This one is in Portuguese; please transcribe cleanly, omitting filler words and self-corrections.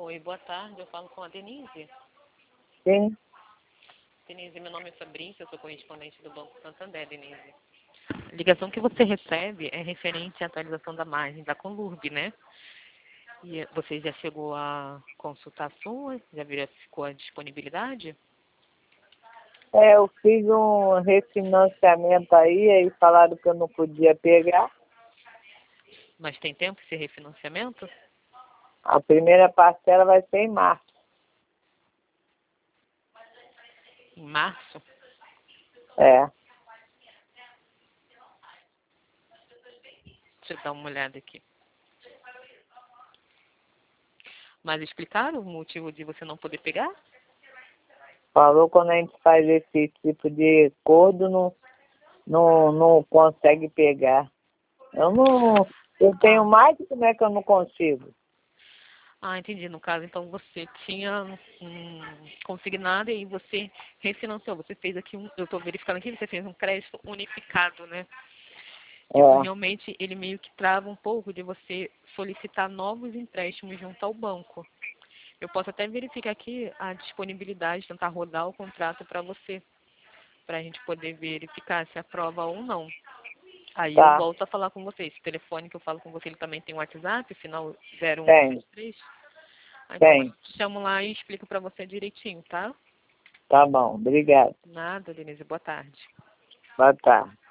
Oi, boa tarde. Eu falo com a Denise. Sim. Denise, meu nome é Fabrício, eu sou correspondente do Banco Santander, Denise. A ligação que você recebe é referente à atualização da margem da Conlurb, né? E você já chegou a consultar a sua? Já verificou a disponibilidade? Eu fiz um refinanciamento aí falaram que eu não podia pegar. Mas tem tempo esse refinanciamento? A primeira parcela vai ser em março. Em março? É. Deixa eu dar uma olhada aqui. Mas explicaram o motivo de você não poder pegar? Falou quando a gente faz esse tipo de acordo, não consegue pegar. Eu tenho mais, como é que eu não consigo? Ah, entendi. No caso, então, você tinha consignado e aí você refinanciou. Você fez aqui eu estou verificando aqui, você fez um crédito unificado, né? Isso É. realmente, ele meio que trava um pouco de você solicitar novos empréstimos junto ao banco. Eu posso até verificar aqui a disponibilidade, tentar rodar o contrato para você, para a gente poder verificar se aprova ou não. Aí eu Tá. volto a falar com você. Esse telefone que eu falo com você, ele também tem um WhatsApp, final Tem. 0173. Então eu Tem. te chamo lá e explico para você direitinho, tá? Tá bom. Obrigado. Nada, Denise. Boa tarde. Boa tarde.